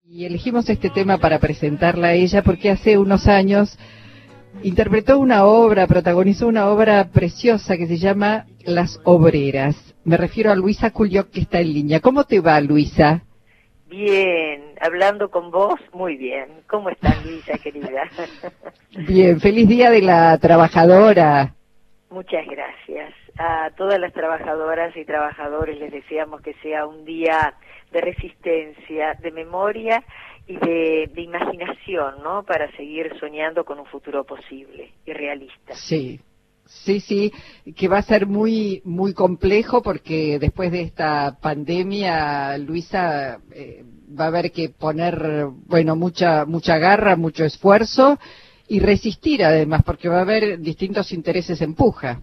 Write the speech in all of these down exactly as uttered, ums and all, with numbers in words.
Y elegimos este tema para presentarla a ella porque hace unos años interpretó una obra, protagonizó una obra preciosa que se llama Las Obreras. Me refiero a Luisa Culioc, que está en línea. ¿Cómo te va, Luisa? Bien, hablando con vos, muy bien. ¿Cómo estás, Luisa, querida? Bien, feliz Día de la Trabajadora. Muchas gracias. A todas las trabajadoras y trabajadores les deseamos que sea un día de resistencia, de memoria y de, de imaginación, ¿no? Para seguir soñando con un futuro posible y realista. Sí, sí, sí, que va a ser muy, muy complejo porque después de esta pandemia, Luisa, eh, va a haber que poner, bueno, mucha, mucha garra, mucho esfuerzo y resistir además, porque va a haber distintos intereses en puja.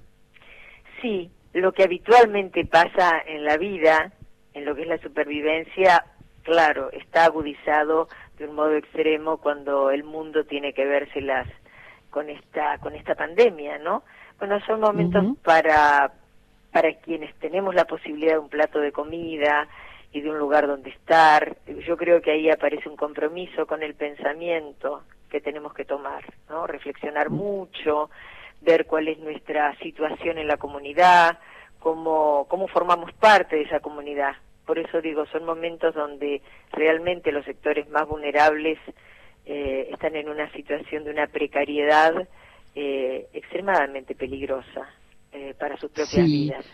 Sí, lo que habitualmente pasa en la vida, en lo que es la supervivencia, claro, está agudizado de un modo extremo cuando el mundo tiene que vérselas con esta con esta pandemia, ¿no? Bueno, son momentos uh-huh. para para quienes tenemos la posibilidad de un plato de comida y de un lugar donde estar. Yo creo que ahí aparece un compromiso con el pensamiento que tenemos que tomar, ¿no? Reflexionar uh-huh. mucho, ver cuál es nuestra situación en la comunidad, cómo cómo formamos parte de esa comunidad. Por eso digo, son momentos donde realmente los sectores más vulnerables eh, están en una situación de una precariedad eh, extremadamente peligrosa eh, para sus propias sí. vidas.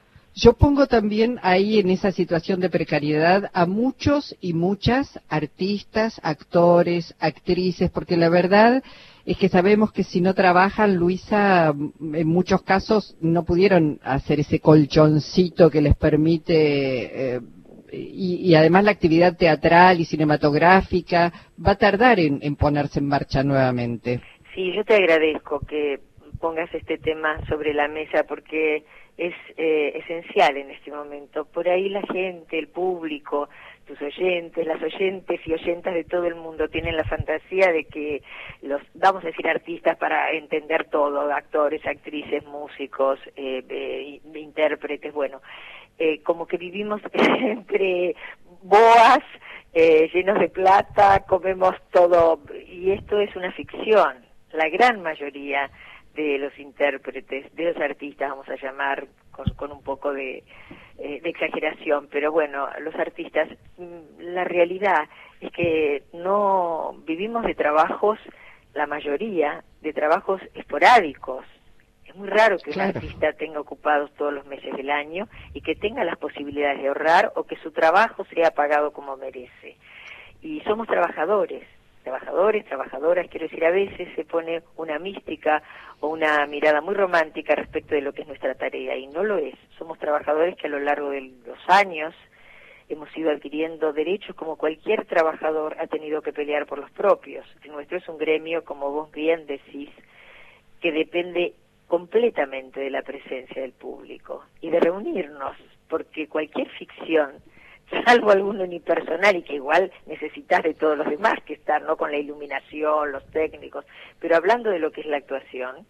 Yo pongo también ahí en esa situación de precariedad a muchos y muchas artistas, actores, actrices, porque la verdad es que sabemos que si no trabajan, Luisa, en muchos casos no pudieron hacer ese colchoncito que les permite, eh, y, y además la actividad teatral y cinematográfica va a tardar en, en ponerse en marcha nuevamente. Sí, yo te agradezco que pongas este tema sobre la mesa porque es eh, esencial en este momento. Por ahí la gente, el público, tus oyentes, las oyentes y oyentas de todo el mundo tienen la fantasía de que los, vamos a decir artistas para entender todo, actores, actrices, músicos, eh, eh, intérpretes, bueno, eh, como que vivimos entre boas, eh, llenos de plata, comemos todo, y esto es una ficción. La gran mayoría de los intérpretes, de los artistas, vamos a llamar con, con un poco de, eh, de exageración, pero bueno, los artistas, la realidad es que no vivimos de trabajos, la mayoría, de trabajos esporádicos. Es muy raro que claro. un artista tenga ocupados todos los meses del año y que tenga las posibilidades de ahorrar o que su trabajo sea pagado como merece. Y somos trabajadores. Trabajadores, trabajadoras, quiero decir, a veces se pone una mística o una mirada muy romántica respecto de lo que es nuestra tarea, y no lo es. Somos trabajadores que a lo largo de los años hemos ido adquiriendo derechos como cualquier trabajador ha tenido que pelear por los propios. El nuestro es un gremio, como vos bien decís, que depende completamente de la presencia del público y de reunirnos, porque cualquier ficción, salvo algún unipersonal y que igual necesitas de todos los demás que están, ¿no? Con la iluminación, los técnicos, pero hablando de lo que es la actuación,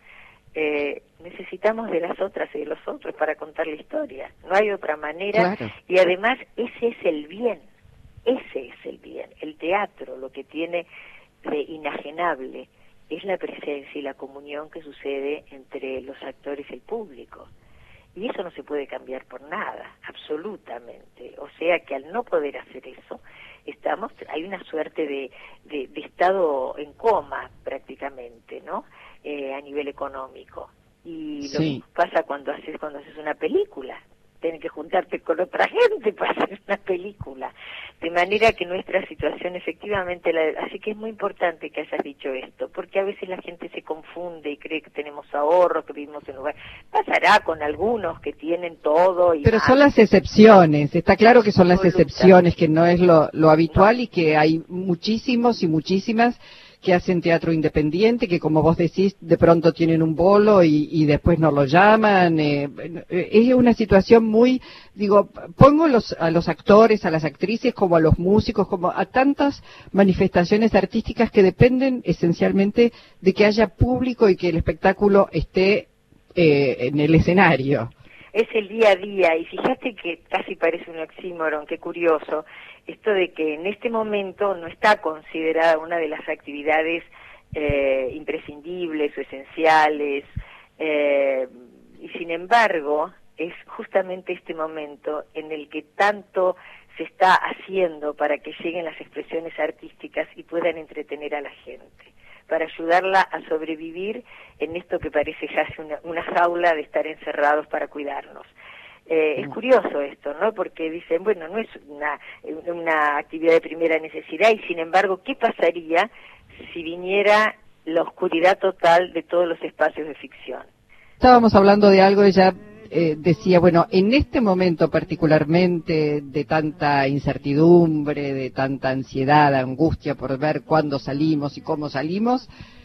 eh, necesitamos de las otras y de los otros para contar la historia, no hay otra manera, claro. Y además ese es el bien, ese es el bien, el teatro lo que tiene de inajenable es la presencia y la comunión que sucede entre los actores y el público. Y eso no se puede cambiar por nada, absolutamente. O sea que al no poder hacer eso, estamos, hay una suerte de, de, de estado en coma prácticamente, ¿no? Eh, a nivel económico. Y lo sí. mismo pasa cuando haces cuando haces una película. Tienes que juntarte con otra gente para hacer una película. De manera que nuestra situación efectivamente, la, así que es muy importante que hayas dicho esto, porque a veces la gente se confunde y cree que tenemos ahorros, que vivimos en lugar. Pasará con algunos que tienen todo y Pero más. Son las excepciones, está claro que son las excepciones, que no es lo, lo habitual no. Y que hay muchísimos y muchísimas que hacen teatro independiente, que como vos decís, de pronto tienen un bolo y, y después no lo llaman. Eh, es una situación muy, digo, pongo los, a los actores, a las actrices, como a los músicos, como a tantas manifestaciones artísticas que dependen esencialmente de que haya público y que el espectáculo esté eh, en el escenario. Es el día a día, y fíjate que casi parece un oxímoron, qué curioso. esto de que en este momento no está considerada una de las actividades eh, imprescindibles o esenciales, eh, y sin embargo es justamente este momento en el que tanto se está haciendo para que lleguen las expresiones artísticas y puedan entretener a la gente, para ayudarla a sobrevivir en esto que parece ya una, una jaula de estar encerrados para cuidarnos. Eh, es curioso esto, ¿no? Porque dicen, bueno, no es una, una actividad de primera necesidad y sin embargo, ¿qué pasaría si viniera la oscuridad total de todos los espacios de ficción? Estábamos hablando de algo, ella eh, decía, bueno, en este momento particularmente de tanta incertidumbre, de tanta ansiedad, angustia por ver cuándo salimos y cómo salimos,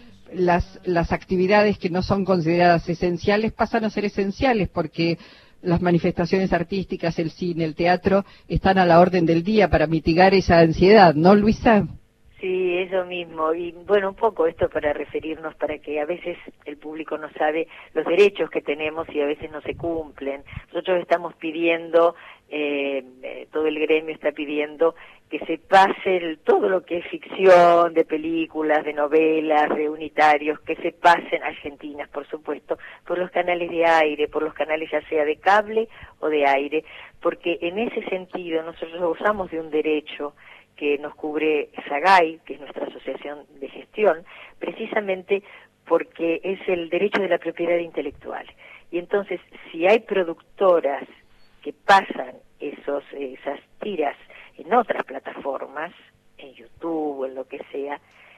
las, las actividades que no son consideradas esenciales pasan a ser esenciales porque las manifestaciones artísticas, el cine, el teatro, están a la orden del día para mitigar esa ansiedad, ¿no, Luisa? Sí, eso mismo. Y bueno, un poco esto para referirnos, para que a veces el público no sabe los derechos que tenemos y a veces no se cumplen. Nosotros estamos pidiendo, eh, eh, todo el gremio está pidiendo que se pase el, todo lo que es ficción, de películas, de novelas, de unitarios, que se pasen, argentinas por supuesto, por los canales de aire, por los canales ya sea de cable o de aire, porque en ese sentido nosotros gozamos de un derecho que nos cubre SAGAI, que es nuestra asociación de gestión, precisamente porque es el derecho de la propiedad intelectual. Y entonces, si hay productoras que pasan esos, esas tiras en otras plataformas, en YouTube o en lo que sea,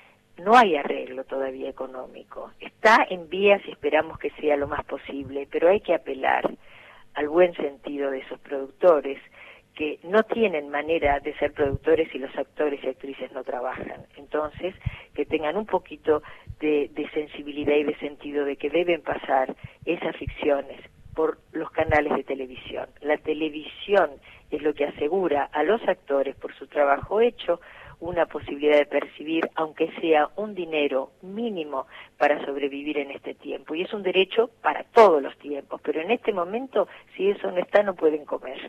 no hay arreglo todavía económico. Está en vías y esperamos que sea lo más posible, pero hay que apelar al buen sentido de esos productores, que no tienen manera de ser productores si los actores y actrices no trabajan. Entonces, que tengan un poquito de, de sensibilidad y de sentido de que deben pasar esas ficciones por los canales de televisión. La televisión es lo que asegura a los actores, por su trabajo hecho, una posibilidad de percibir, aunque sea un dinero mínimo para sobrevivir en este tiempo. Y es un derecho para todos los tiempos, pero en este momento, si eso no está, no pueden comer.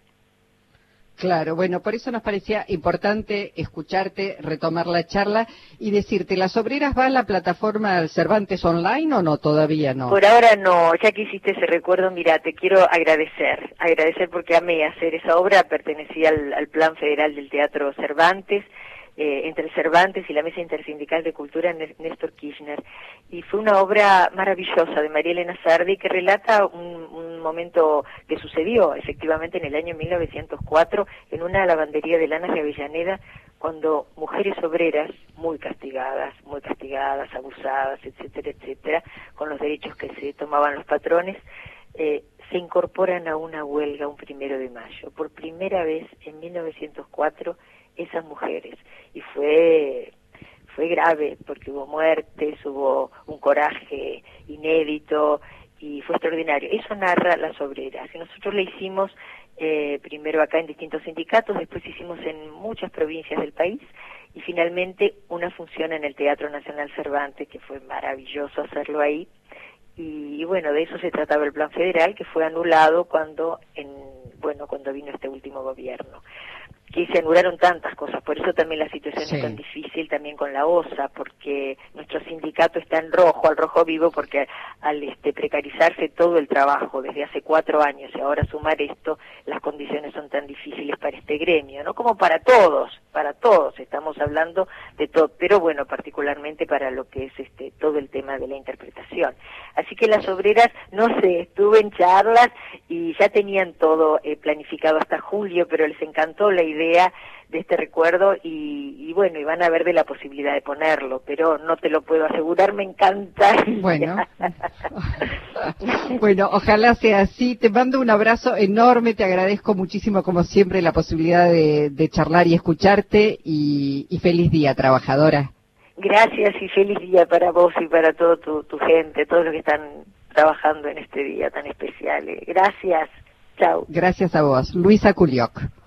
Claro, bueno, por eso nos parecía importante escucharte, retomar la charla y decirte, ¿Las Obreras va a la plataforma Cervantes Online o no? Todavía no. Por ahora no, ya que hiciste ese recuerdo, mira, te quiero agradecer, agradecer porque amé hacer esa obra, pertenecía al, al Plan Federal del Teatro Cervantes, eh, entre Cervantes y la Mesa Intersindical de Cultura Néstor Kirchner, y fue una obra maravillosa de María Elena Sardi que relata un, un momento que sucedió efectivamente en el año mil novecientos cuatro en una lavandería de Lanas de Avellaneda, cuando mujeres obreras muy castigadas, muy castigadas, abusadas, etcétera, etcétera, con los derechos que se tomaban los patrones, eh, se incorporan a una huelga un primero de mayo. Por primera vez en mil novecientos cuatro esas mujeres, y fue fue grave porque hubo muertes, hubo un coraje inédito y fue extraordinario. Eso narra Las Obreras y nosotros le hicimos eh, primero acá en distintos sindicatos, después hicimos en muchas provincias del país y finalmente una función en el Teatro Nacional Cervantes, que fue maravilloso hacerlo ahí. Y, y bueno, de eso se trataba el Plan Federal, que fue anulado cuando en bueno cuando vino este último gobierno, que se anularon tantas cosas, por eso también la situación sí. es tan difícil también con la O S A, porque nuestro sindicato está en rojo, al rojo vivo, porque al este, precarizarse todo el trabajo desde hace cuatro años y ahora sumar esto, las condiciones son tan difíciles para este gremio, ¿no? Como para todos, para todos, estamos hablando de todo, pero bueno, particularmente para lo que es este todo el tema de la interpretación. Así que Las Obreras, no sé, estuve en charlas y ya tenían todo eh, planificado hasta julio, pero les encantó la idea de este recuerdo y, y bueno, y van a ver de la posibilidad de ponerlo, pero no te lo puedo asegurar, me encanta. Bueno, bueno, ojalá sea así. Te mando un abrazo enorme, te agradezco muchísimo como siempre la posibilidad de, de charlar y escucharte y, y feliz día, trabajadora. Gracias y feliz día para vos y para toda tu, tu gente, todos los que están trabajando en este día tan especial. Gracias, chao. Gracias a vos, Luisa Culioc.